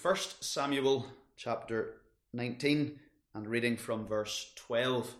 1 Samuel chapter 19 and reading from verse 12.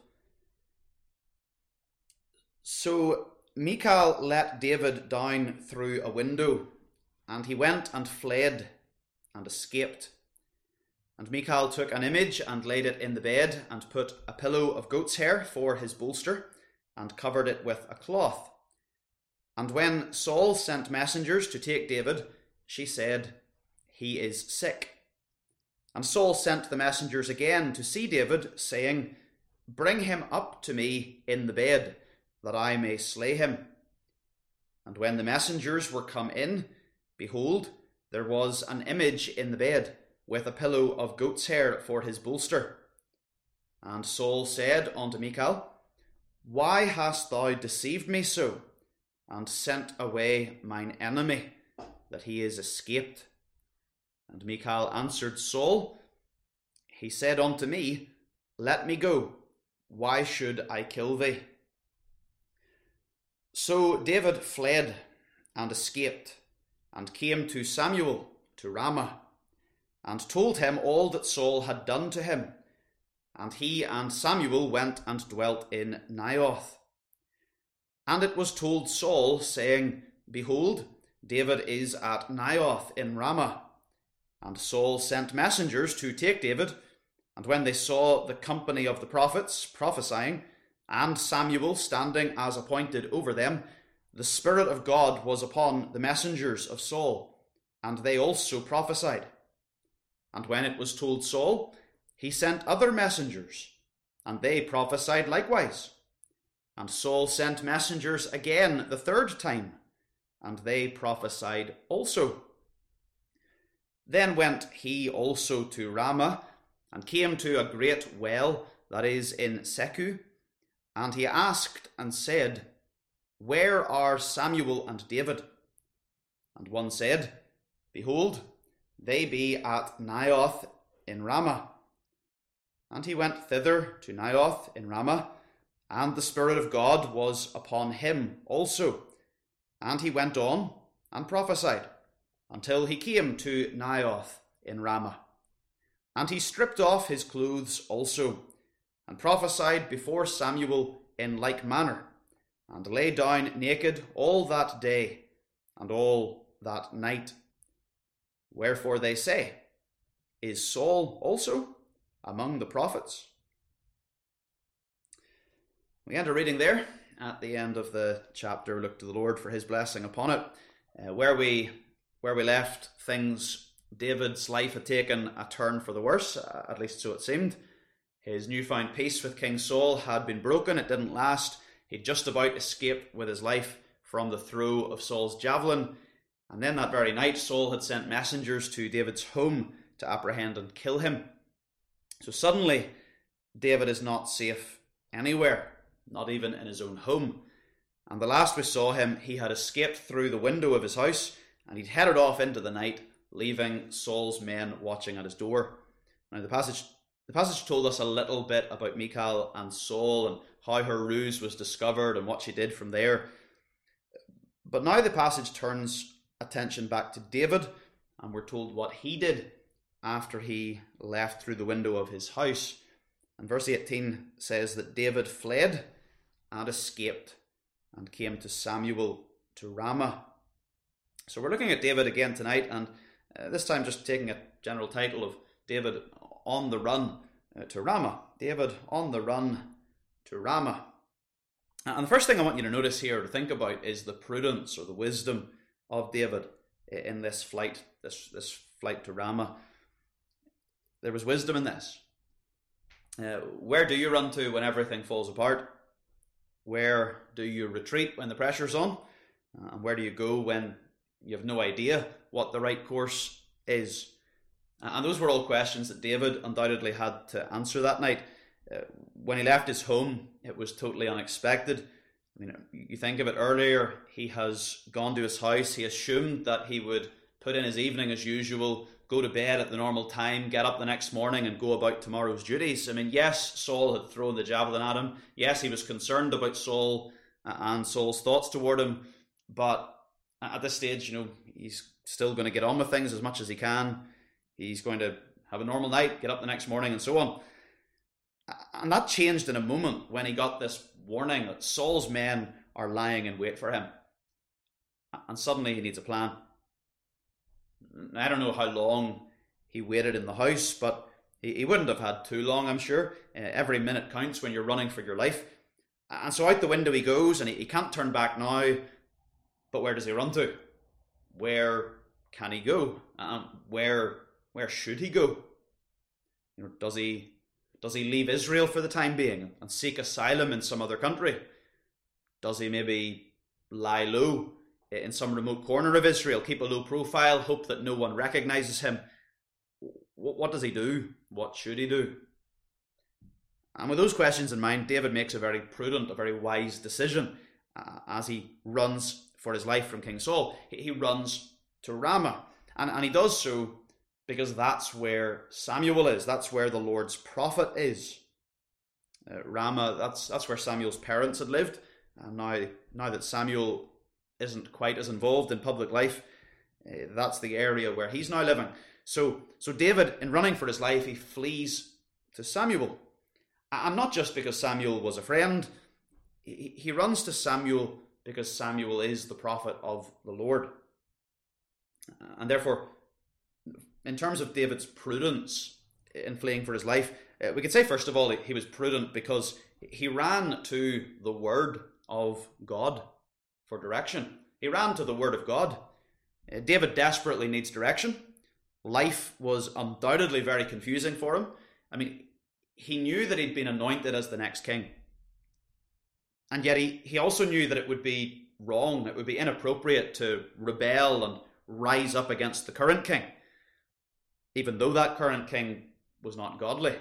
So Michal let David down through a window, and he went and fled and escaped. And Michal took an image and laid it in the bed, and put a pillow of goat's hair for his bolster, and covered it with a cloth. And when Saul sent messengers to take David, she said, "He is sick." And Saul sent the messengers again to see David, saying, "Bring him up to me in the bed, that I may slay him." And when the messengers were come in, behold, there was an image in the bed, with a pillow of goat's hair for his bolster. And Saul said unto Michal, "Why hast thou deceived me so, and sent away mine enemy, that he is escaped?" And Michal answered Saul, "He said unto me, Let me go. Why should I kill thee?" So David fled and escaped, and came to Samuel to Ramah, and told him all that Saul had done to him. And he and Samuel went and dwelt in Naioth. And it was told Saul, saying, "Behold, David is at Naioth in Ramah." And Saul sent messengers to take David, and when they saw the company of the prophets prophesying, and Samuel standing as appointed over them, the Spirit of God was upon the messengers of Saul, and they also prophesied. And when it was told Saul, he sent other messengers, and they prophesied likewise. And Saul sent messengers again the third time, and they prophesied also. Then went he also to Ramah, and came to a great well that is in Secu. And he asked and said, "Where are Samuel and David?" And one said, "Behold, they be at Naioth in Ramah." And he went thither to Naioth in Ramah, and the Spirit of God was upon him also. And he went on and prophesied, until he came to Naioth in Ramah. And he stripped off his clothes also, and prophesied before Samuel in like manner, and lay down naked all that day, and all that night. Wherefore they say, "Is Saul also among the prophets?" We end our reading there. At the end of the chapter, look to the Lord for his blessing upon it. Where we left things, David's life had taken a turn for the worse, at least so it seemed. His newfound peace with King Saul had been broken. It didn't last. He'd just about escaped with his life from the throw of Saul's javelin. And then that very night, Saul had sent messengers to David's home to apprehend and kill him. So suddenly, David is not safe anywhere, not even in his own home. And the last we saw him, he had escaped through the window of his house, and he'd headed off into the night, leaving Saul's men watching at his door. Now the passage told us a little bit about Michal and Saul, and how her ruse was discovered and what she did from there. But now the passage turns attention back to David, and we're told what he did after he left through the window of his house. And verse 18 says that David fled and escaped and came to Samuel to Ramah. So we're looking at David again tonight, and this time just taking a general title of David on the run to Ramah. David on the run to Ramah. And the first thing I want you to notice here, to think about, is the prudence or the wisdom of David in this flight, this flight to Ramah. There was wisdom in this. Where do you run to when everything falls apart? Where do you retreat when the pressure's on? And where do you go when you have no idea what the right course is? And those were all questions that David undoubtedly had to answer that night. When he left his home, it was totally unexpected. I mean, you think of it earlier, he has gone to his house, he assumed that he would put in his evening as usual, go to bed at the normal time, get up the next morning and go about tomorrow's duties. I mean, yes, Saul had thrown the javelin at him. Yes, he was concerned about Saul and Saul's thoughts toward him. But at this stage, he's still going to get on with things as much as he can. He's going to have a normal night, get up the next morning, and so on. And that changed in a moment when he got this warning that Saul's men are lying in wait for him. And suddenly he needs a plan. I don't know how long he waited in the house, but he wouldn't have had too long, I'm sure. Every minute counts when you're running for your life. And so out the window he goes, and he can't turn back now. But where does he run to? Where can he go? Where should he go? Does he leave Israel for the time being and seek asylum in some other country? Does he maybe lie low in some remote corner of Israel, keep a low profile, hope that no one recognizes him? What does he do? What should he do? And with those questions in mind, David makes a very prudent, a very wise decision as he runs for his life from King Saul. He runs to Ramah, and he does so because that's where Samuel is. That's where the Lord's prophet is. Ramah, that's where Samuel's parents had lived. And now that Samuel isn't quite as involved in public life, that's the area where he's now living. So David, in running for his life, he flees to Samuel. And not just because Samuel was a friend. He runs to Samuel because Samuel is the prophet of the Lord. And therefore, in terms of David's prudence in fleeing for his life, we could say, first of all, he was prudent because he ran to the word of God for direction. He ran to the word of God. David desperately needs direction. Life was undoubtedly very confusing for him. I mean, he knew that he'd been anointed as the next king. And yet he also knew that it would be wrong, it would be inappropriate to rebel and rise up against the current king, even though that current king was not godly.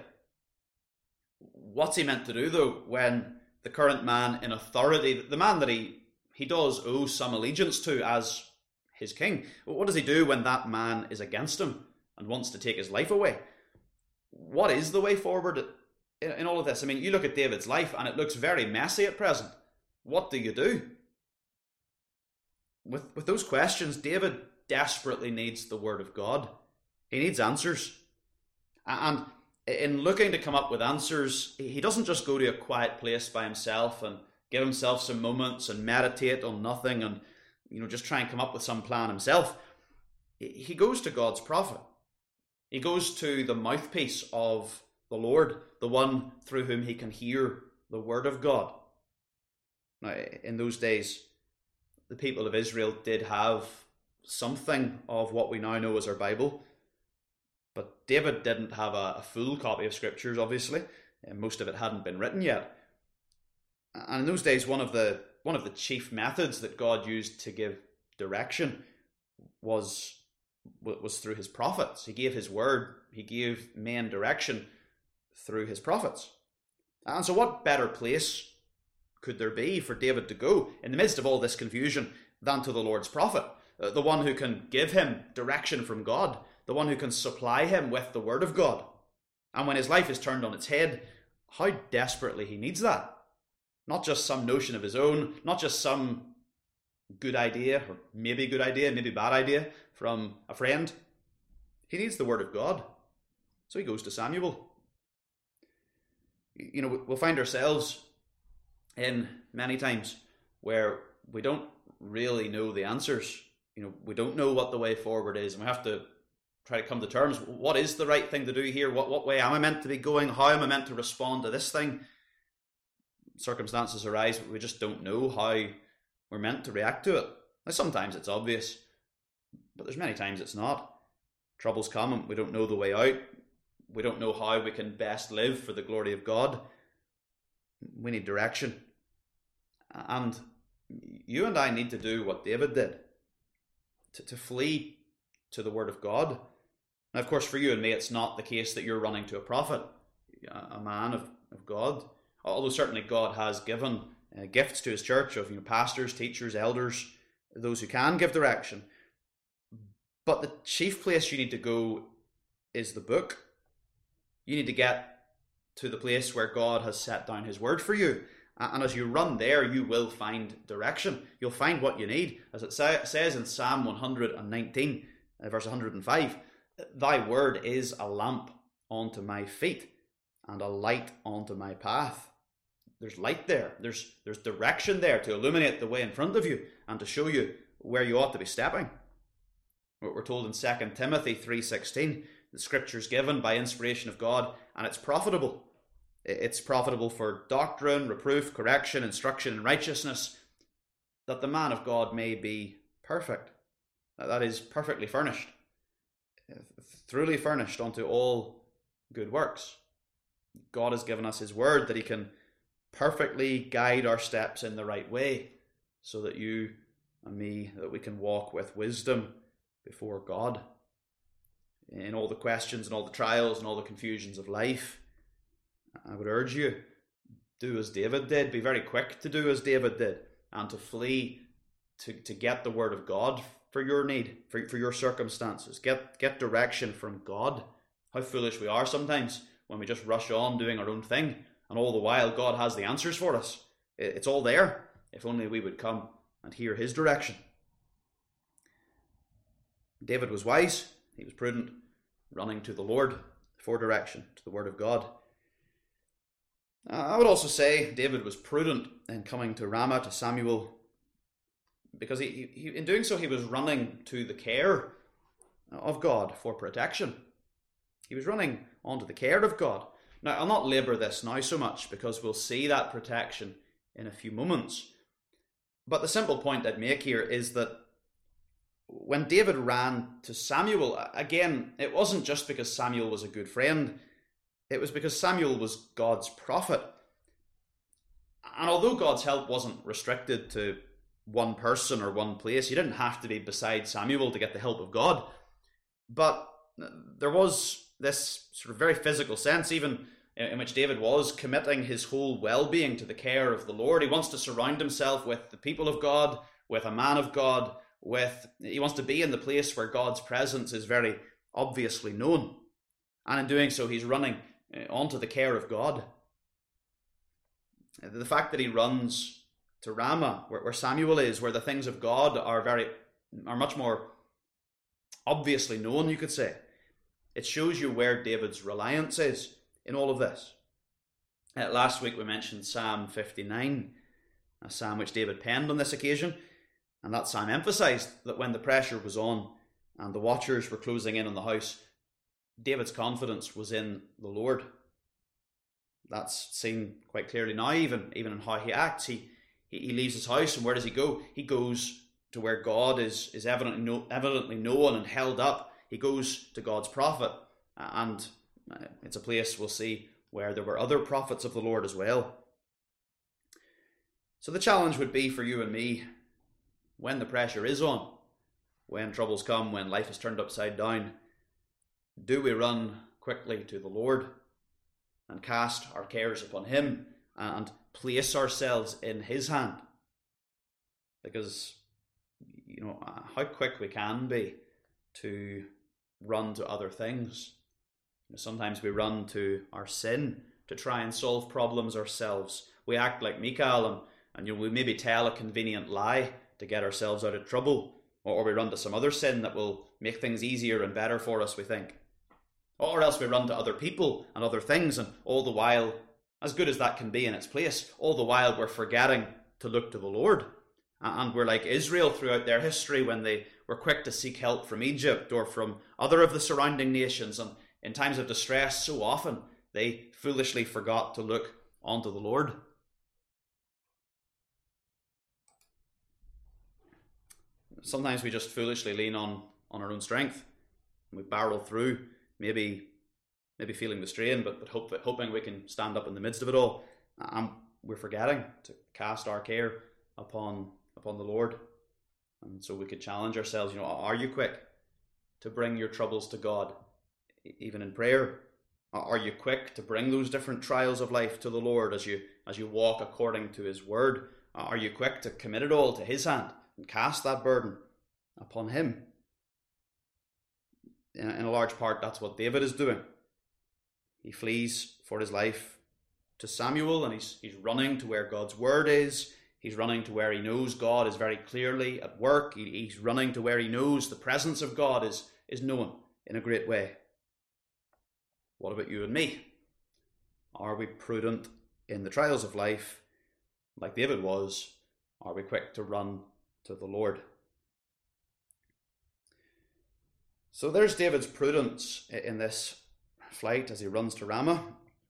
What's he meant to do, though, when the current man in authority, the man that he does owe some allegiance to as his king, what does he do when that man is against him and wants to take his life away? What is the way forward in all of this? I mean, you look at David's life and it looks very messy at present. What do you do? With those questions, David desperately needs the word of God. He needs answers. And in looking to come up with answers, he doesn't just go to a quiet place by himself and give himself some moments and meditate on nothing and just try and come up with some plan himself. He goes to God's prophet. He goes to the mouthpiece of the Lord, the one through whom he can hear the word of God. Now, in those days, the people of Israel did have something of what we now know as our Bible, but David didn't have a full copy of Scriptures, obviously. Most of it hadn't been written yet. And in those days, one of the chief methods that God used to give direction was through his prophets. He gave his word. He gave men direction through his prophets. And so what better place could there be for David to go in the midst of all this confusion than to the Lord's prophet, the one who can give him direction from God, the one who can supply him with the word of God. And when his life is turned on its head, how desperately he needs that. Not just some notion of his own, not just some good idea, or maybe good idea, maybe bad idea from a friend. He needs the word of God. So he goes to Samuel. We'll find ourselves in many times where we don't really know the answers. We don't know what the way forward is, and we have to try to come to terms. What is the right thing to do here? What way am I meant to be going? How am I meant to respond to this thing? Circumstances arise, but we just don't know how we're meant to react to it. Now, sometimes it's obvious, but there's many times it's not. Troubles come and we don't know the way out. We don't know how we can best live for the glory of God. We need direction. And you and I need to do what David did, to flee to the word of God. Now, of course, for you and me, it's not the case that you're running to a prophet, a man of God. Although certainly God has given gifts to his church of pastors, teachers, elders, those who can give direction. But the chief place you need to go is the book. You need to get to the place where God has set down his word for you. And as you run there, you will find direction. You'll find what you need. As it says in Psalm 119, verse 105, Thy word is a lamp unto my feet and a light unto my path. There's light there. There's direction there to illuminate the way in front of you and to show you where you ought to be stepping. We're told in 2 Timothy 3:16, the scripture's given by inspiration of God, and it's profitable. It's profitable for doctrine, reproof, correction, instruction in righteousness, that the man of God may be perfect. That is, perfectly furnished, truly furnished unto all good works. God has given us his word that he can perfectly guide our steps in the right way, so that you and me, that we can walk with wisdom before God in all the questions and all the trials and all the confusions of life. I would urge you, do as David did. Be very quick to do as David did, and to flee to get the word of God for your need, for your circumstances. Get direction from God. How foolish we are sometimes when we just rush on doing our own thing, and all the while God has the answers for us. It's all there, if only we would come and hear his direction. David was wise, he was prudent, running to the Lord for direction, to the word of God. I would also say David was prudent in coming to Ramah, to Samuel, because he in doing so he was running to the care of God for protection. He was running onto the care of God. Now, I'll not labour this now so much, because we'll see that protection in a few moments. But the simple point I'd make here is that when David ran to Samuel, again, it wasn't just because Samuel was a good friend. It was because Samuel was God's prophet. And although God's help wasn't restricted to one person or one place, you didn't have to be beside Samuel to get the help of God. But there was this sort of very physical sense, even in which David was committing his whole well-being to the care of the Lord. He wants to surround himself with the people of God, with a man of God, he wants to be in the place where God's presence is very obviously known. And in doing so, he's running onto the care of God. The fact that he runs to Ramah, where Samuel is, where the things of God are much more obviously known, you could say, it shows you where David's reliance is in all of this. Last week we mentioned Psalm 59, a psalm which David penned on this occasion. And that psalm emphasised that when the pressure was on and the watchers were closing in on the house, David's confidence was in the Lord. That's seen quite clearly now, even in how he acts. He leaves his house, and where does he go? He goes to where God is evidently known and held up. He goes to God's prophet, and it's a place we'll see where there were other prophets of the Lord as well. So the challenge would be for you and me, when the pressure is on, when troubles come, when life is turned upside down, do we run quickly to the Lord and cast our cares upon him and place ourselves in his hand? Because, how quick we can be to run to other things. Sometimes we run to our sin to try and solve problems ourselves. We act like Michal and we maybe tell a convenient lie to get ourselves out of trouble, or we run to some other sin that will make things easier and better for us, we think. Or else we run to other people and other things, and all the while, as good as that can be in its place, all the while we're forgetting to look to the Lord. And we're like Israel throughout their history, when they were quick to seek help from Egypt or from other of the surrounding nations, and in times of distress, so often they foolishly forgot to look unto the Lord. Sometimes we just foolishly lean on our own strength. We barrel through, maybe feeling the strain, but hoping we can stand up in the midst of it all. And we're forgetting to cast our care upon the Lord. And so we could challenge ourselves, are you quick to bring your troubles to God, even in prayer? Are you quick to bring those different trials of life to the Lord as you walk according to his word? Are you quick to commit it all to his hand and cast that burden upon him? In a large part, that's what David is doing. He flees for his life to Samuel, and he's running to where God's word is. He's running to where he knows God is very clearly at work. He's running to where he knows the presence of God is known. in a great way. What about you and me? Are we prudent in the trials of life like David was? Are we quick to run to the Lord? So there's David's prudence in this flight as he runs to Ramah.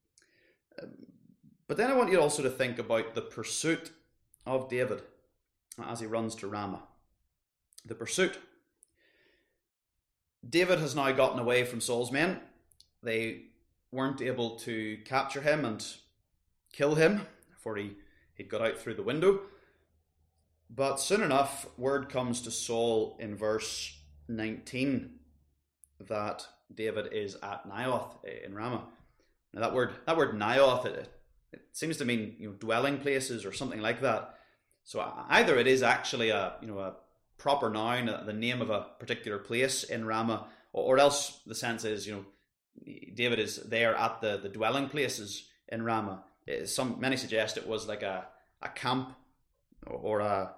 But then I want you also to think about the pursuit of David as he runs to Ramah. The pursuit. David has now gotten away from Saul's men. They weren't able to capture him and kill him, for he'd got out through the window. But soon enough, word comes to Saul in verse 19 that David is at Naioth in Ramah. Now that word Naioth, it seems to mean dwelling places or something like that. So either it is actually a proper noun, the name of a particular place in Ramah, or else the sense is David is there at the dwelling places in Ramah. Many suggest it was like a camp or a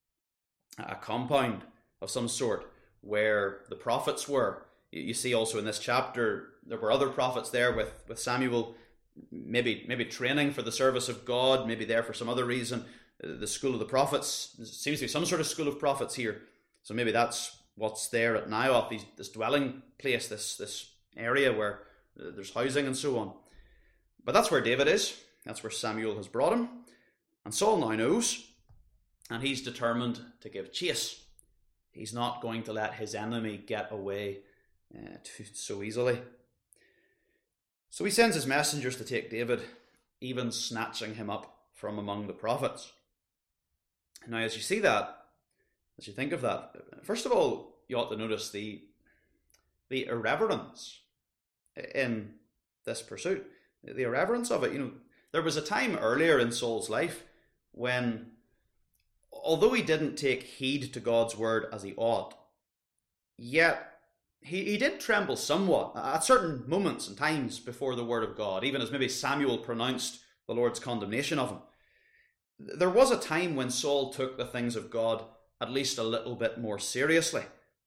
compound of some sort where the prophets were. You see also in this chapter there were other prophets there with Samuel, maybe training for the service of God, maybe there for some other reason. The school of the prophets, there seems to be some sort of school of prophets here. So maybe that's what's there at Naioth, this dwelling place, this area where there's housing and so on. But that's where David is. That's where Samuel has brought him. And Saul now knows, and he's determined to give chase. He's not going to let his enemy get away so easily. So he sends his messengers to take David, even snatching him up from among the prophets. Now, as you see that, as you think of that, first of all, you ought to notice the irreverence in this pursuit. The irreverence of it. There was a time earlier in Saul's life when, although he didn't take heed to God's word as he ought, yet he did tremble somewhat at certain moments and times before the word of God, even as maybe Samuel pronounced the Lord's condemnation of him. There was a time when Saul took the things of God at least a little bit more seriously.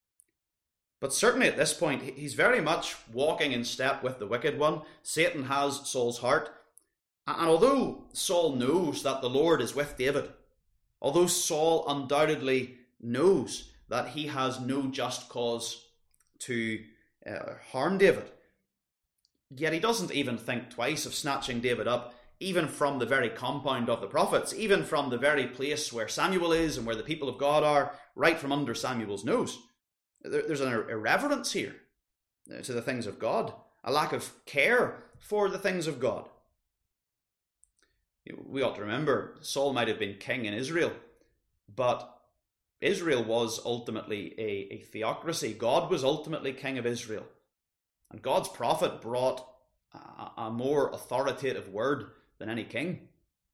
But certainly at this point, he's very much walking in step with the wicked one. Satan has Saul's heart. And although Saul knows that the Lord is with David, although Saul undoubtedly knows that he has no just cause to harm David, yet he doesn't even think twice of snatching David up, even from the very compound of the prophets, even from the very place where Samuel is and where the people of God are, right from under Samuel's nose. There's an irreverence here to the things of God, a lack of care for the things of God. We ought to remember, Saul might have been king in Israel, but Israel was ultimately a theocracy. God was ultimately king of Israel. And God's prophet brought a more authoritative word than any king.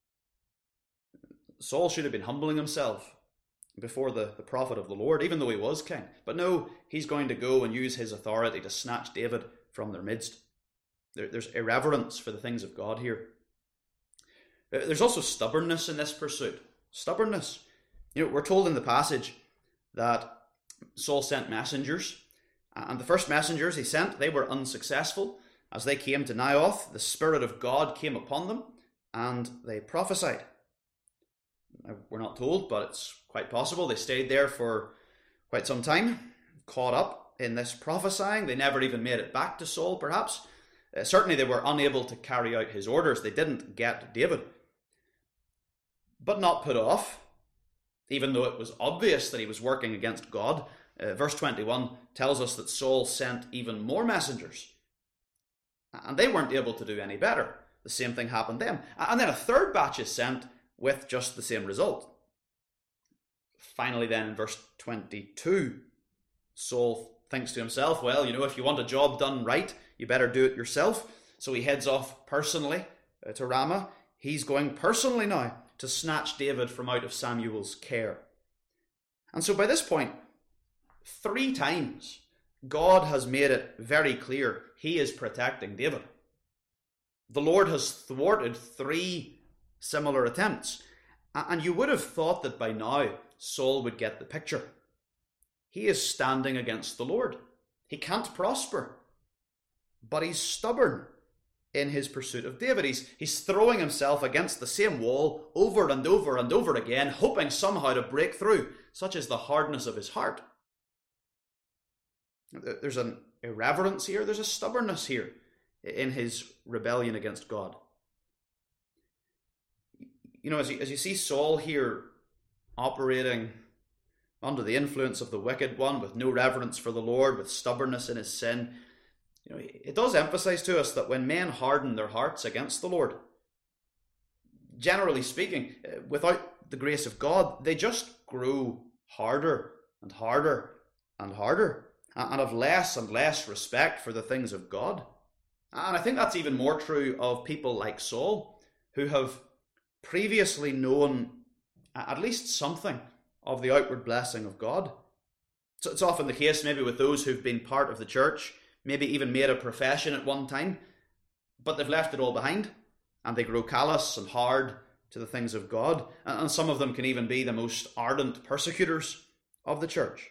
Saul should have been humbling himself before the prophet of the Lord, even though he was king. But no, he's going to go and use his authority to snatch David from their midst. There's irreverence for the things of God here. There's also stubbornness in this pursuit. Stubbornness. We're told in the passage that Saul sent messengers, and the first messengers he sent, they were unsuccessful. As they came to Naioth, the Spirit of God came upon them, and they prophesied. Now, we're not told, but it's quite possible they stayed there for quite some time, caught up in this prophesying. They never even made it back to Saul, perhaps. Certainly they were unable to carry out his orders. They didn't get David. But not put off, even though it was obvious that he was working against God. Verse 21 tells us that Saul sent even more messengers, and they weren't able to do any better. The same thing happened to them. And then a third batch is sent with just the same result. Finally then, in verse 22, Saul thinks to himself, well, if you want a job done right, you better do it yourself. So he heads off personally to Ramah. He's going personally now to snatch David from out of Samuel's care. And so by this point, 3 times, God has made it very clear he is protecting David. The Lord has thwarted 3 similar attempts. And you would have thought that by now Saul would get the picture. He is standing against the Lord. He can't prosper. But he's stubborn in his pursuit of David. He's throwing himself against the same wall over and over and over again, hoping somehow to break through. Such is the hardness of his heart. There's an irreverence here. There's a stubbornness here in his rebellion against God. You know, as you see Saul here operating under the influence of the wicked one, with no reverence for the Lord, with stubbornness in his sin, you know, it does emphasize to us that when men harden their hearts against the Lord, generally speaking, without the grace of God, they just grow harder and harder and harder, and have less and less respect for the things of God. And I think that's even more true of people like Saul, who have previously known at least something of the outward blessing of God. So it's often the case maybe with those who've been part of the church, maybe even made a profession at one time, but they've left it all behind, and they grow callous and hard to the things of God. And some of them can even be the most ardent persecutors of the church.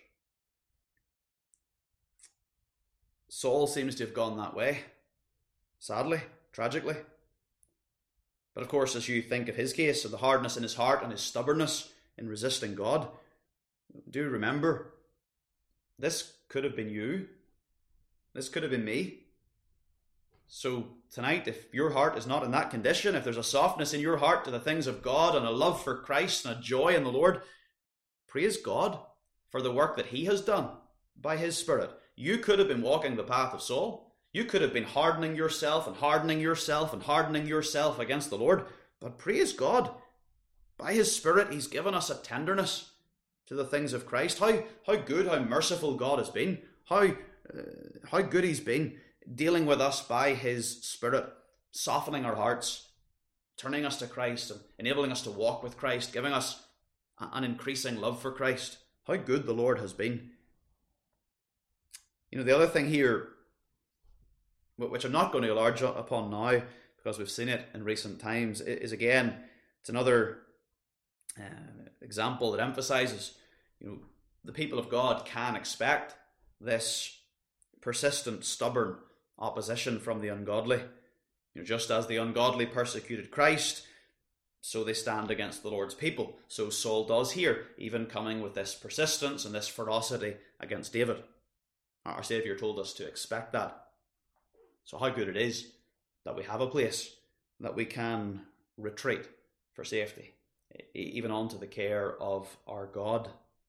Saul seems to have gone that way, sadly, tragically. But of course, as you think of his case, of the hardness in his heart and his stubbornness in resisting God, do remember, this could have been you. This could have been me. So tonight, if your heart is not in that condition, if there's a softness in your heart to the things of God and a love for Christ and a joy in the Lord, praise God for the work that he has done by his Spirit. You could have been walking the path of Saul. You could have been hardening yourself and hardening yourself and hardening yourself against the Lord. But praise God, by his Spirit, he's given us a tenderness to the things of Christ. How good, how merciful God has been. How good he's been dealing with us by his Spirit, softening our hearts, turning us to Christ and enabling us to walk with Christ, giving us an increasing love for Christ. How good the Lord has been. You know, the other thing here, which I'm not going to enlarge upon now because we've seen it in recent times, is again, it's another example that emphasizes, you know, the people of God can expect this persistent, stubborn opposition from the ungodly. You know, just as the ungodly persecuted Christ, so they stand against the Lord's people. So Saul does here, even coming with this persistence and this ferocity against David. Our Saviour told us to expect that. So how good it is that we have a place that we can retreat for safety, even onto the care of our God.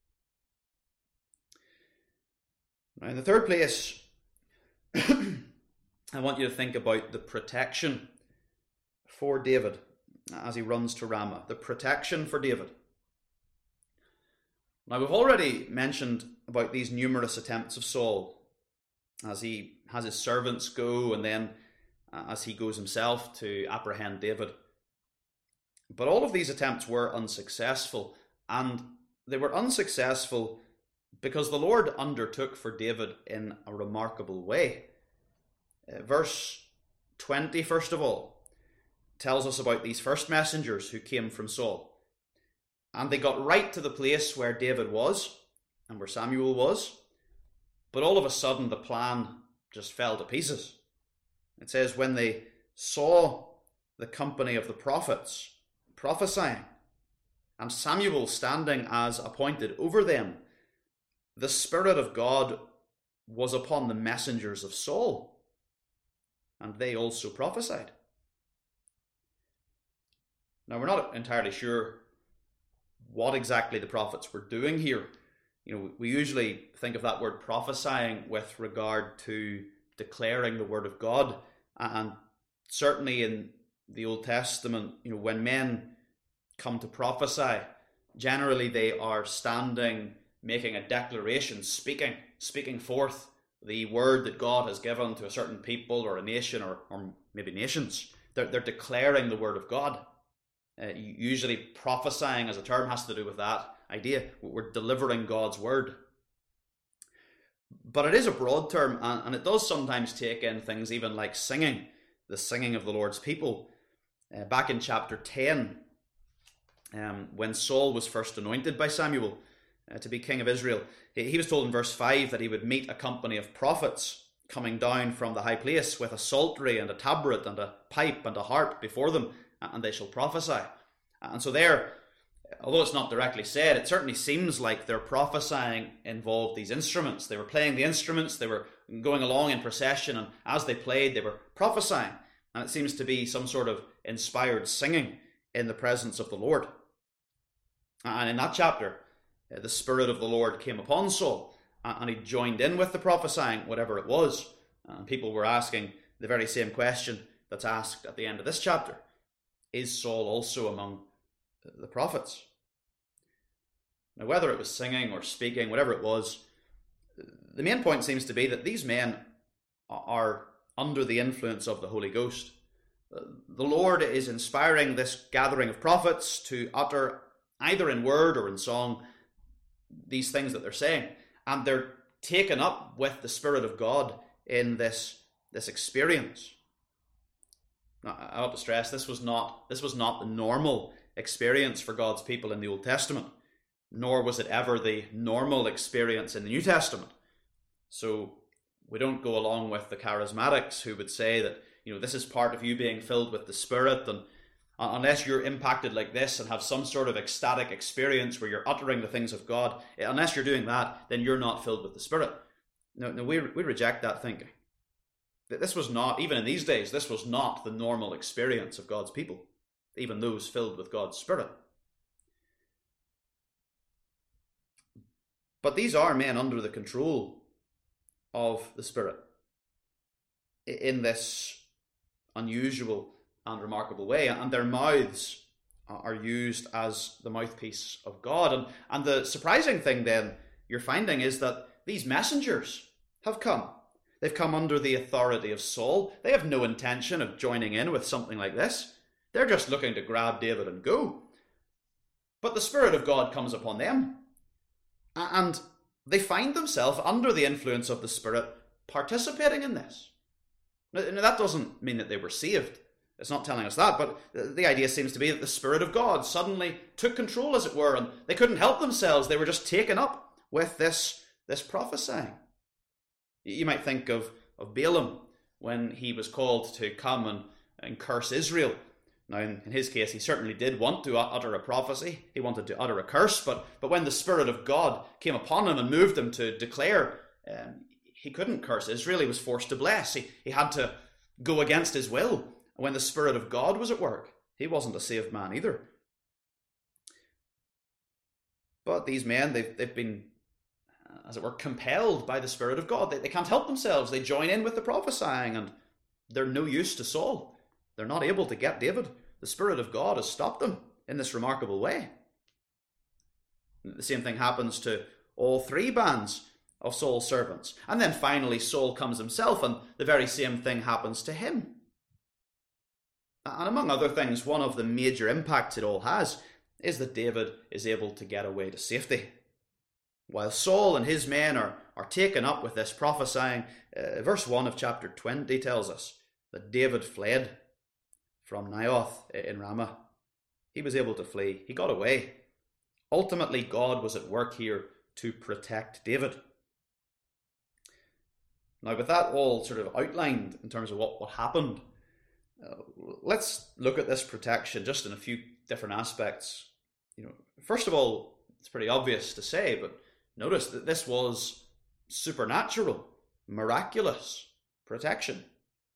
Now, in the third place, I want you to think about the protection for David as he runs to Ramah. The protection for David. Now, we've already mentioned about these numerous attempts of Saul as he has his servants go and then as he goes himself to apprehend David. But all of these attempts were unsuccessful, and they were unsuccessful because the Lord undertook for David in a remarkable way. Verse 20, first of all, tells us about these first messengers who came from Saul. And they got right to the place where David was and where Samuel was. But all of a sudden, the plan just fell to pieces. It says, when they saw the company of the prophets prophesying, and Samuel standing as appointed over them, the Spirit of God was upon the messengers of Saul, and they also prophesied. Now, we're not entirely sure what exactly the prophets were doing here. You know, we usually think of that word prophesying with regard to declaring the word of God. And certainly in the Old Testament, you know, when men come to prophesy, generally they are standing, making a declaration, speaking forth the word that God has given to a certain people or a nation or maybe nations. They're declaring the word of God. Usually prophesying as a term has to do with that idea. We're delivering God's word. But it is a broad term, and it does sometimes take in things even like singing, the singing of the Lord's people. Back in chapter 10, when Saul was first anointed by Samuel, to be king of Israel. He was told in verse 5 that he would meet a company of prophets coming down from the high place with a psaltery and a tabret and a pipe and a harp before them, and they shall prophesy. And so there, although it's not directly said, it certainly seems like their prophesying involved these instruments. They were playing the instruments, they were going along in procession, and as they played, they were prophesying. And it seems to be some sort of inspired singing in the presence of the Lord. And in that chapter, the Spirit of the Lord came upon Saul, and he joined in with the prophesying, whatever it was. And people were asking the very same question that's asked at the end of this chapter. Is Saul also among the prophets? Now, whether it was singing or speaking, whatever it was, the main point seems to be that these men are under the influence of the Holy Ghost. The Lord is inspiring this gathering of prophets to utter, either in word or in song, these things that they're saying. And they're taken up with the Spirit of God in this experience. Now, I ought to stress, this was not the normal experience for God's people in the Old Testament, nor was it ever the normal experience in the New Testament. So we don't go along with the charismatics who would say that, this is part of you being filled with the Spirit, and unless you're impacted like this and have some sort of ecstatic experience where you're uttering the things of God, unless you're doing that, then you're not filled with the Spirit. No, we reject that thinking. This was not, even in these days, this was not the normal experience of God's people, even those filled with God's Spirit. But these are men under the control of the Spirit in this unusual and remarkable way, and their mouths are used as the mouthpiece of God. And the surprising thing then you're finding is that these messengers have come. They've come under the authority of Saul. They have no intention of joining in with something like this. They're just looking to grab David and go. But the Spirit of God comes upon them, and they find themselves under the influence of the Spirit participating in this. Now, that doesn't mean that they were saved. It's not telling us that, but the idea seems to be that the Spirit of God suddenly took control, as it were, and they couldn't help themselves. They were just taken up with this prophesying. You might think of Balaam when he was called to come and curse Israel. Now, in his case, he certainly did want to utter a prophecy. He wanted to utter a curse, but when the Spirit of God came upon him and moved him to declare, he couldn't curse Israel. He was forced to bless. He had to go against his will. When the Spirit of God was at work, he wasn't a saved man either. But these men, they've been, as it were, compelled by the Spirit of God. They can't help themselves. They join in with the prophesying, and they're no use to Saul. They're not able to get David. The Spirit of God has stopped them in this remarkable way. The same thing happens to all three bands of Saul's servants. And then finally Saul comes himself, and the very same thing happens to him. And among other things, one of the major impacts it all has is that David is able to get away to safety. While Saul and his men are taken up with this prophesying, verse 1 of chapter 20 tells us that David fled from Naioth in Ramah. He was able to flee. He got away. Ultimately, God was at work here to protect David. Now, with that all sort of outlined in terms of what happened, let's look at this protection just in a few different aspects. First of all, it's pretty obvious to say, but notice that this was supernatural, miraculous protection.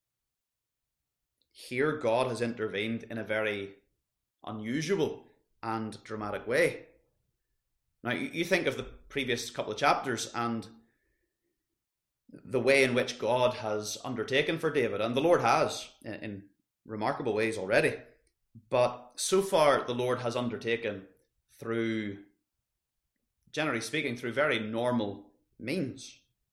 Here, God has intervened in a very unusual and dramatic way. Now, you think of the previous couple of chapters and the way in which God has undertaken for David, and the Lord has in remarkable ways already. But so far, the Lord has undertaken through, generally speaking, through very normal means.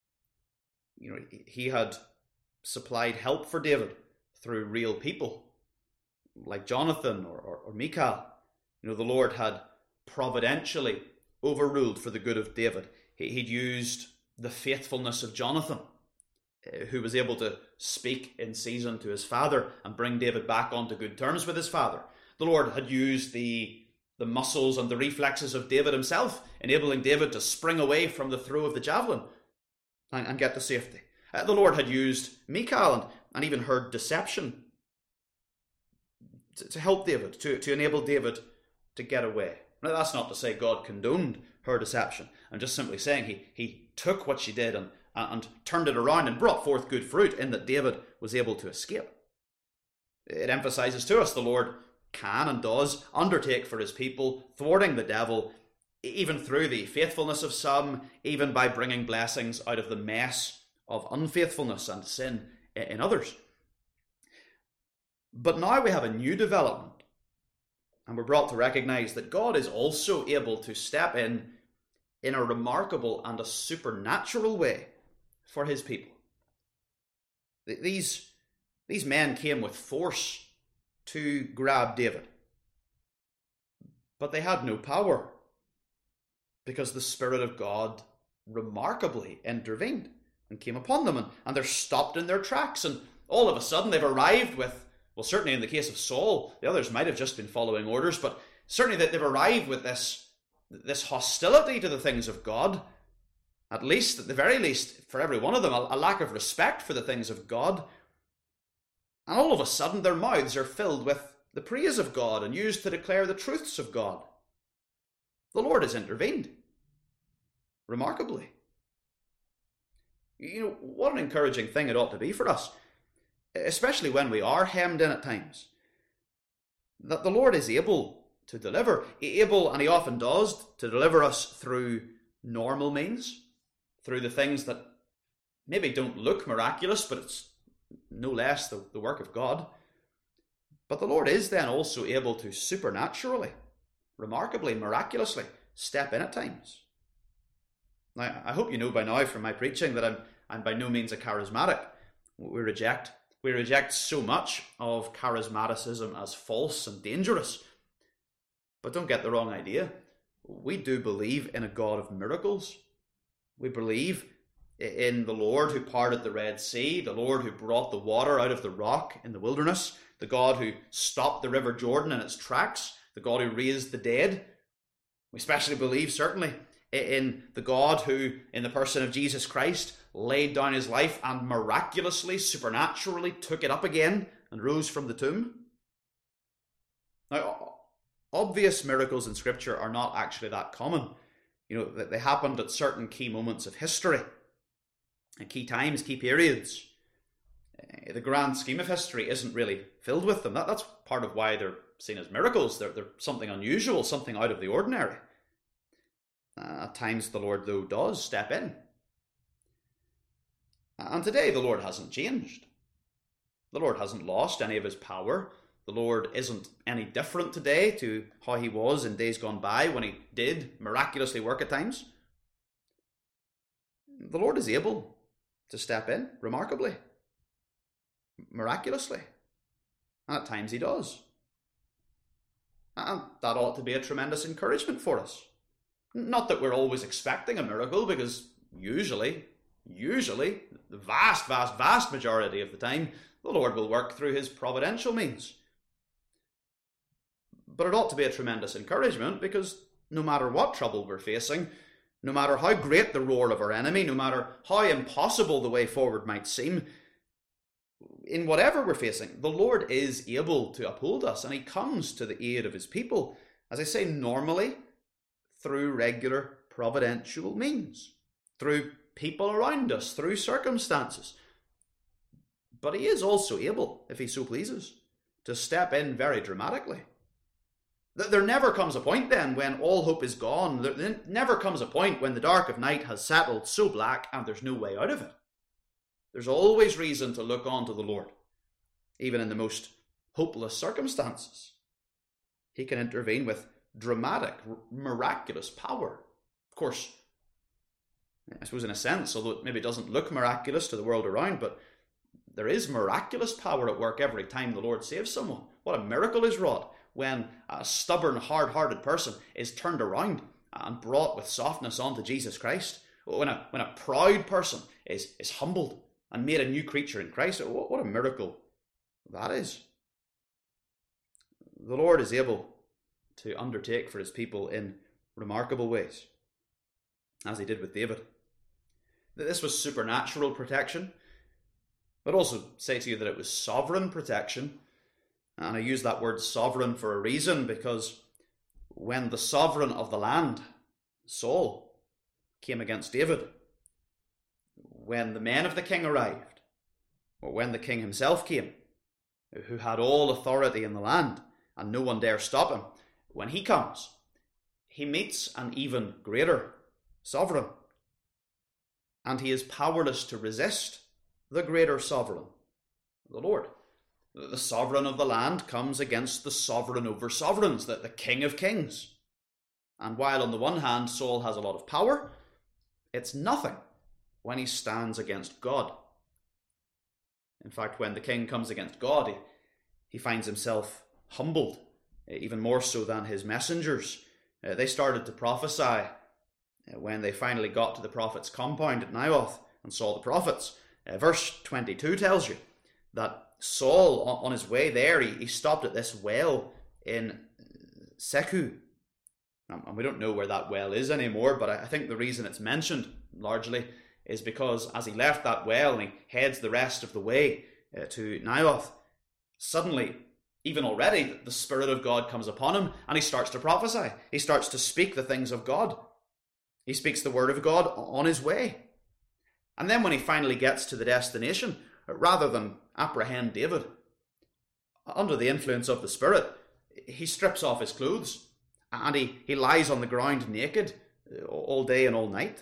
He had supplied help for David through real people, like Jonathan or Michal. The Lord had providentially overruled for the good of David. He'd used the faithfulness of Jonathan, who was able to speak in season to his father and bring David back onto good terms with his father. The Lord had used the the muscles and the reflexes of David himself, enabling David to spring away from the throw of the javelin and get to safety. The Lord had used Michal and even her deception to help David, to enable David to get away. Now, that's not to say God condoned her deception. I'm just simply saying he took what she did and turned it around and brought forth good fruit in that David was able to escape. It emphasizes to us the Lord can and does undertake for his people, thwarting the devil, even through the faithfulness of some, even by bringing blessings out of the mess of unfaithfulness and sin in others. But now we have a new development, and we're brought to recognize that God is also able to step in a remarkable and a supernatural way for his people. These men came with force to grab David, but they had no power because the Spirit of God remarkably intervened and came upon them, and they're stopped in their tracks, and all of a sudden they've arrived with, well, certainly in the case of Saul, the others might have just been following orders, but certainly that they've arrived with this hostility to the things of God, at the very least, for every one of them, a lack of respect for the things of God. And all of a sudden their mouths are filled with the praise of God and used to declare the truths of God. The Lord has intervened remarkably. You know, what an encouraging thing it ought to be for us, especially when we are hemmed in at times, that the Lord is able to deliver, and he often does, to deliver us through normal means, through the things that maybe don't look miraculous, but it's no less the work of God. But the Lord is then also able to supernaturally, remarkably, miraculously step in at times. Now, I hope you know by now from my preaching that I'm by no means a charismatic. We reject so much of charismaticism as false and dangerous. But don't get the wrong idea. We do believe in a God of miracles. We believe in the Lord who parted the Red Sea, the Lord who brought the water out of the rock in the wilderness, the God who stopped the River Jordan in its tracks, the God who raised the dead. We especially believe, certainly, in the God who, in the person of Jesus Christ, laid down his life and miraculously, supernaturally took it up again and rose from the tomb. Now, obvious miracles in Scripture are not actually that common. You know, they happened at certain key moments of history, at key times, key periods. The grand scheme of history isn't really filled with them. That's part of why they're seen as miracles. They're something unusual, something out of the ordinary. At times the Lord, though, does step in. And today the Lord hasn't changed. The Lord hasn't lost any of his power. The Lord isn't any different today to how he was in days gone by when he did miraculously work at times. The Lord is able to step in remarkably, miraculously, and at times he does. And that ought to be a tremendous encouragement for us. Not that we're always expecting a miracle, because usually, the vast majority of the time, the Lord will work through his providential means. But it ought to be a tremendous encouragement, because no matter what trouble we're facing, no matter how great the roar of our enemy, no matter how impossible the way forward might seem, in whatever we're facing, the Lord is able to uphold us, and he comes to the aid of his people, as I say, normally through regular providential means, through people around us, through circumstances. But he is also able, if he so pleases, to step in very dramatically. There never comes a point then when all hope is gone. There never comes a point when the dark of night has settled so black and there's no way out of it. There's always reason to look on to the Lord, even in the most hopeless circumstances. He can intervene with dramatic, miraculous power. Of course, I suppose in a sense, although it maybe doesn't look miraculous to the world around, but there is miraculous power at work every time the Lord saves someone. What a miracle is wrought when a stubborn, hard-hearted person is turned around and brought with softness onto Jesus Christ. When a proud person is humbled and made a new creature in Christ. What a miracle that is. The Lord is able to undertake for his people in remarkable ways, as he did with David. This was supernatural protection, but also say to you that it was sovereign protection. And I use that word sovereign for a reason, because when the sovereign of the land, Saul, came against David, when the men of the king arrived, or when the king himself came, who had all authority in the land, and no one dare stop him, when he comes, he meets an even greater sovereign. And he is powerless to resist the greater sovereign, the Lord. The sovereign of the land comes against the sovereign over sovereigns, the King of Kings. And while on the one hand Saul has a lot of power, it's nothing when he stands against God. In fact, when the king comes against God, he finds himself humbled, even more so than his messengers. They started to prophesy when they finally got to the prophet's compound at Naioth and saw the prophets. Verse 22 tells you that Saul, on his way there, he stopped at this well in Seku. And we don't know where that well is anymore, but I think the reason it's mentioned largely is because as he left that well and he heads the rest of the way to Naioth, suddenly, even already, the Spirit of God comes upon him and he starts to prophesy. He starts to speak the things of God. He speaks the word of God on his way. And then when he finally gets to the destination, rather than apprehend David, under the influence of the Spirit, he strips off his clothes and he lies on the ground naked all day and all night.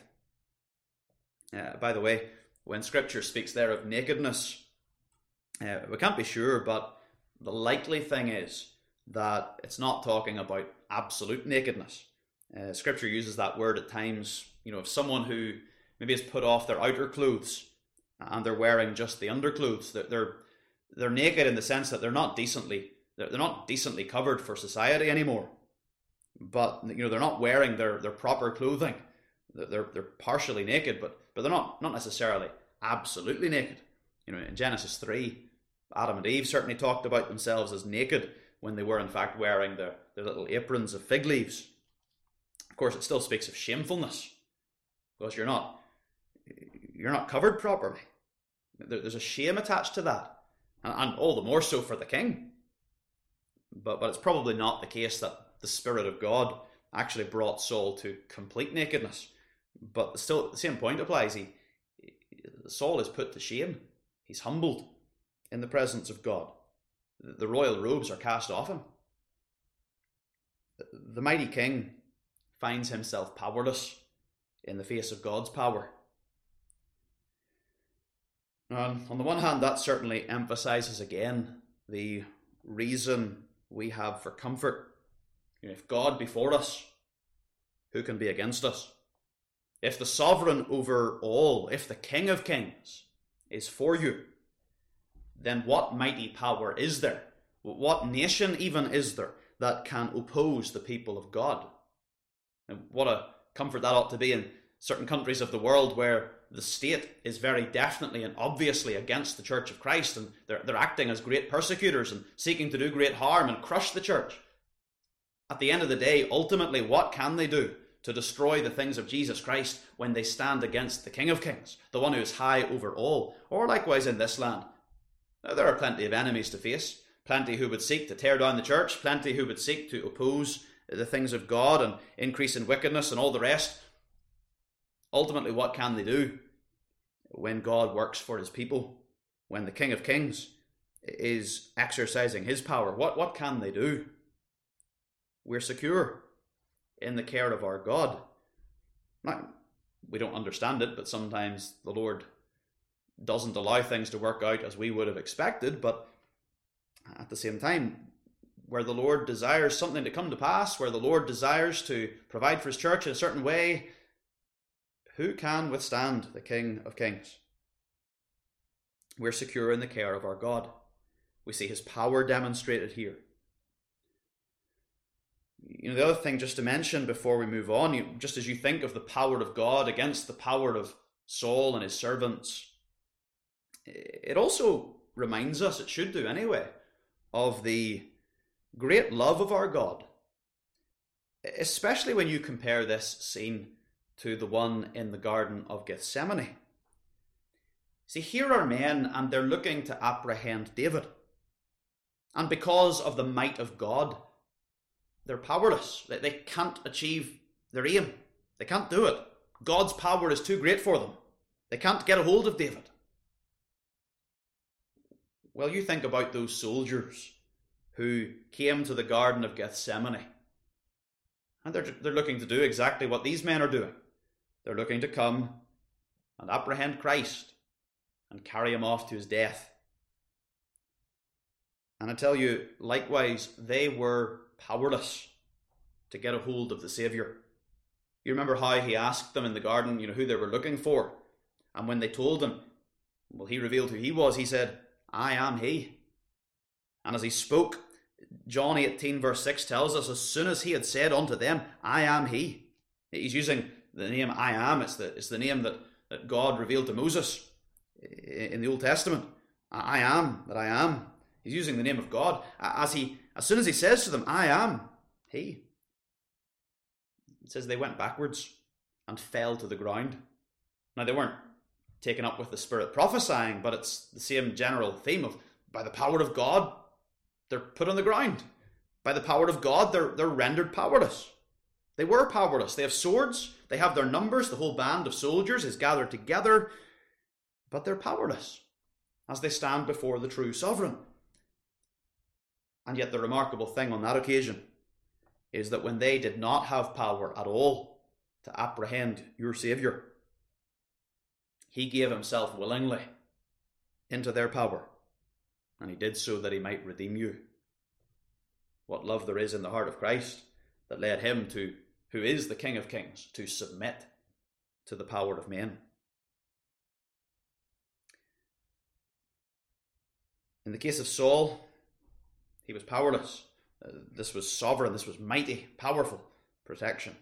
By the way, when Scripture speaks there of nakedness, we can't be sure, but the likely thing is that it's not talking about absolute nakedness. Scripture uses that word at times, of someone who maybe has put off their outer clothes and they're wearing just the underclothes. They're naked in the sense that they're not decently covered for society anymore. But they're not wearing their proper clothing. They're partially naked, but they're not necessarily absolutely naked. In Genesis 3, Adam and Eve certainly talked about themselves as naked when they were in fact wearing their little aprons of fig leaves. Of course, it still speaks of shamefulness, because you're not covered properly. There's a shame attached to that, and all the more so for the king. But it's probably not the case that the Spirit of God actually brought Saul to complete nakedness. But still, the same point applies. Saul is put to shame. He's humbled in the presence of God. The royal robes are cast off him. The mighty king finds himself powerless in the face of God's power. And on the one hand, that certainly emphasizes again the reason we have for comfort. If God be for us, who can be against us? If the sovereign over all, if the King of Kings is for you, then what mighty power is there? What nation even is there that can oppose the people of God? And what a comfort that ought to be in certain countries of the world where the state is very definitely and obviously against the Church of Christ, and they're acting as great persecutors and seeking to do great harm and crush the church. At the end of the day, ultimately, what can they do to destroy the things of Jesus Christ when they stand against the King of Kings, the one who is high over all? Or likewise in this land, there are plenty of enemies to face, plenty who would seek to tear down the church, plenty who would seek to oppose the things of God and increase in wickedness and all the rest. Ultimately, what can they do when God works for his people, when the King of Kings is exercising his power? What can they do? We're secure in the care of our God. Now, we don't understand it, but sometimes the Lord doesn't allow things to work out as we would have expected. But at the same time, where the Lord desires something to come to pass, where the Lord desires to provide for his church in a certain way, who can withstand the King of Kings? We're secure in the care of our God. We see his power demonstrated here. The other thing just to mention before we move on, just as you think of the power of God against the power of Saul and his servants, it also reminds us, it should do anyway, of the great love of our God especially when you compare this scene to the one in the Garden of Gethsemane. See, here are men and they're looking to apprehend David. And because of the might of God, they're powerless. They can't achieve their aim. They can't do it. God's power is too great for them. They can't get a hold of David. Well, you think about those soldiers who came to the Garden of Gethsemane. And they're looking to do exactly what these men are doing. They're looking to come and apprehend Christ and carry him off to his death. And I tell you, likewise, they were powerless to get a hold of the Saviour. You remember how he asked them in the garden, who they were looking for. And when they told him, well, he revealed who he was. He said, I am he. And as he spoke, John 18 verse 6 tells us, as soon as he had said unto them, I am he. He's using the name I am. It's the name that God revealed to Moses in the Old Testament. I am that I am. He's using the name of God. As soon as he says to them, I am he. It says they went backwards and fell to the ground. Now, they weren't taken up with the Spirit prophesying, but it's the same general theme of, by the power of God, they're put on the ground. By the power of God, they're rendered powerless. They were powerless. They have swords. They have their numbers. The whole band of soldiers is gathered together. But they're powerless as they stand before the true sovereign. And yet the remarkable thing on that occasion is that when they did not have power at all to apprehend your Saviour, he gave himself willingly into their power. And he did so that he might redeem you. What love there is in the heart of Christ that led him to, who is the King of Kings, to submit to the power of men. In the case of Saul, he was powerless. This was sovereign, this was mighty, powerful protection.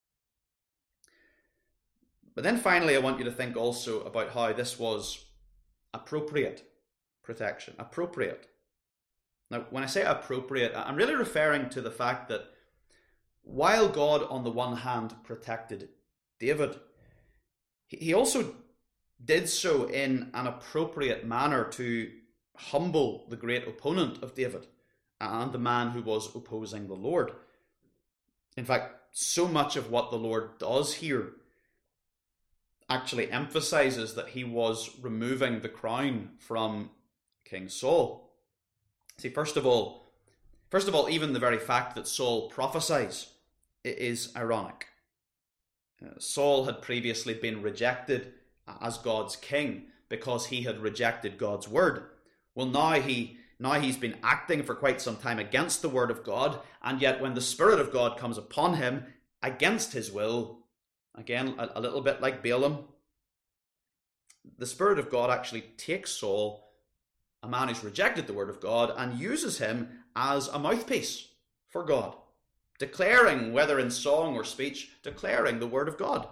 But then finally, I want you to think also about how this was appropriate protection. Appropriate. Now, when I say appropriate, I'm really referring to the fact that while God, on the one hand, protected David, he also did so in an appropriate manner to humble the great opponent of David and the man who was opposing the Lord. In fact, so much of what the Lord does here actually emphasizes that he was removing the crown from King Saul. See, first of all, even the very fact that Saul prophesies is ironic. Saul had previously been rejected as God's king because he had rejected God's word. Well, now he's been acting for quite some time against the word of God, and yet when the Spirit of God comes upon him against his will, again, a little bit like Balaam, the Spirit of God actually takes Saul, a man who's rejected the word of God, and uses him as a mouthpiece for God, declaring, whether in song or speech, declaring the word of God.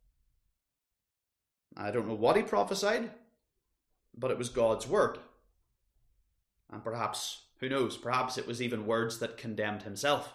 I don't know what he prophesied, but it was God's word. And perhaps, who knows, perhaps it was even words that condemned himself.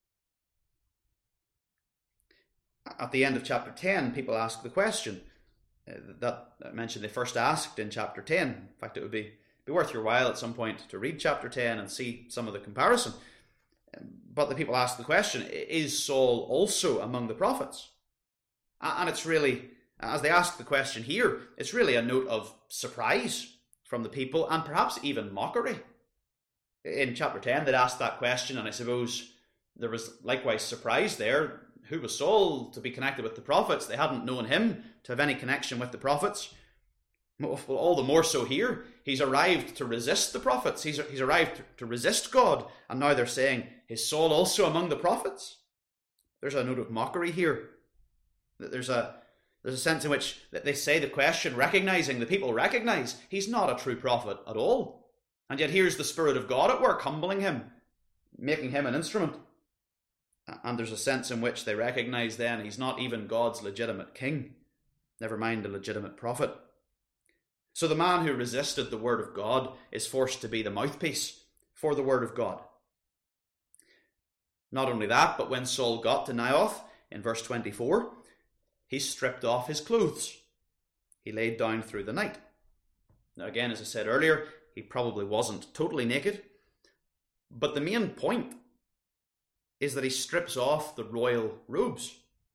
At the end of chapter 10, people ask the question that I mentioned they first asked in chapter 10. In fact, it would be worth your while at some point to read chapter 10 and see some of the comparison. But the people ask the question, is Saul also among the prophets? And it's really, as they ask the question here, it's really a note of surprise from the people, and perhaps even mockery. In chapter 10, they'd asked that question, and I suppose there was likewise surprise there. Who was Saul to be connected with the prophets? They hadn't known him to have any connection with the prophets. Well, all the more so here. He's arrived to resist the prophets. He's arrived to resist God, and now they're saying, is Saul also among the prophets? There's a note of mockery here. There's a sense in which they say the question, recognizing, the people recognize he's not a true prophet at all. And yet here's the Spirit of God at work, humbling him, making him an instrument. And there's a sense in which they recognize then he's not even God's legitimate king, never mind a legitimate prophet. So the man who resisted the word of God is forced to be the mouthpiece for the word of God. Not only that, but when Saul got to Naioth, in verse 24, he stripped off his clothes. He laid down through the night. Now again, as I said earlier, he probably wasn't totally naked, but the main point is that he strips off the royal robes,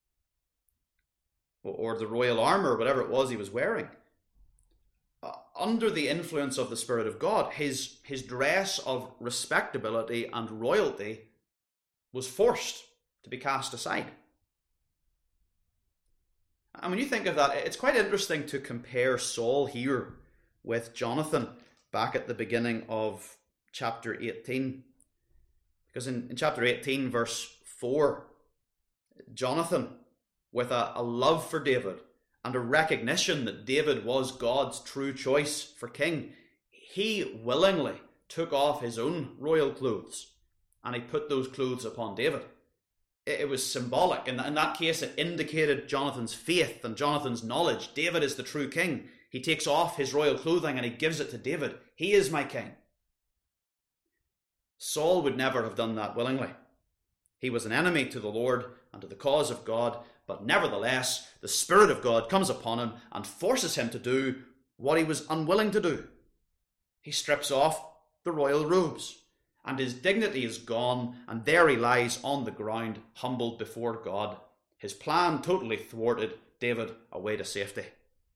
or the royal armor, whatever it was he was wearing. Under the influence of the Spirit of God, his dress of respectability and royalty was forced to be cast aside. And when you think of that, it's quite interesting to compare Saul here with Jonathan back at the beginning of chapter 18. Because in chapter 18, verse 4, Jonathan, with a love for David and a recognition that David was God's true choice for king, he willingly took off his own royal clothes and he put those clothes upon David. It was symbolic. In that case, it indicated Jonathan's faith and Jonathan's knowledge. David is the true king. He takes off his royal clothing and he gives it to David. He is my king. Saul would never have done that willingly. He was an enemy to the Lord and to the cause of God, but nevertheless, the Spirit of God comes upon him and forces him to do what he was unwilling to do. He strips off the royal robes, and his dignity is gone, and there he lies on the ground, humbled before God. His plan totally thwarted, David away to safety.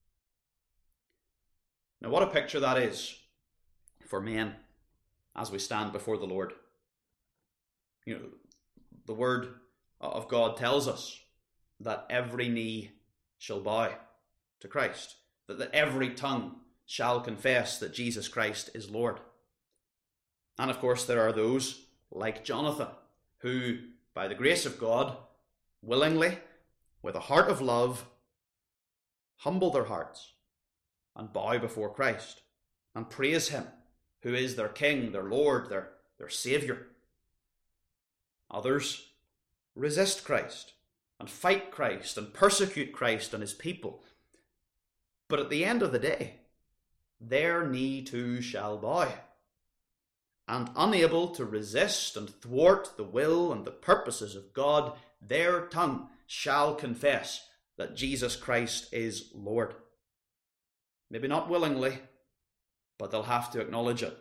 Now what a picture that is for men as we stand before the Lord. You know, the word of God tells us that every knee shall bow to Christ, that every tongue shall confess that Jesus Christ is Lord. And of course there are those like Jonathan who, by the grace of God, willingly, with a heart of love, humble their hearts and bow before Christ and praise him, who is their King, their Lord, their Saviour. Others resist Christ and fight Christ and persecute Christ and his people. But at the end of the day, their knee too shall bow. And unable to resist and thwart the will and the purposes of God, their tongue shall confess that Jesus Christ is Lord. Maybe not willingly, but they'll have to acknowledge it.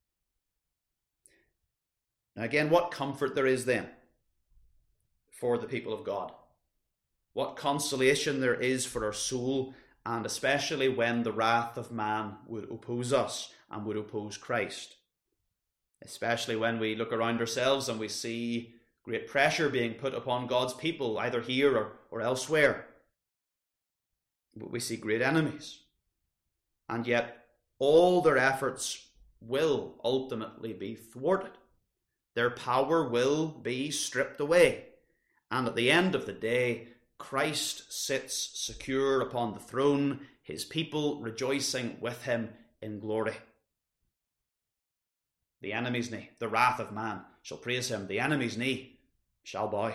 Now again, what comfort there is then for the people of God. What consolation there is for our soul, and especially when the wrath of man would oppose us and would oppose Christ. Especially when we look around ourselves and we see great pressure being put upon God's people, either here or elsewhere. We see great enemies. And yet all their efforts will ultimately be thwarted. Their power will be stripped away. And at the end of the day, Christ sits secure upon the throne, his people rejoicing with him in glory. The enemy's knee, the wrath of man, shall praise him. The enemy's knee shall bow.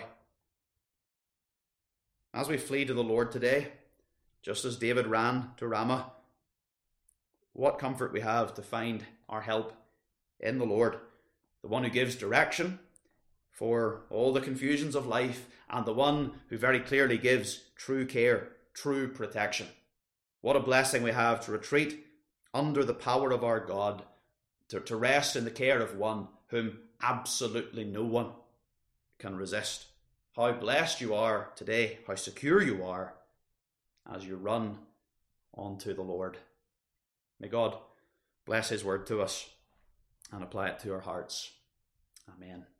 As we flee to the Lord today, just as David ran to Ramah, what comfort we have to find our help in the Lord, the one who gives direction for all the confusions of life, and the one who very clearly gives true care, true protection. What a blessing we have to retreat under the power of our God, to rest in the care of one whom absolutely no one can resist. How blessed you are today, how secure you are as you run unto the Lord. May God bless his word to us and apply it to our hearts. Amen.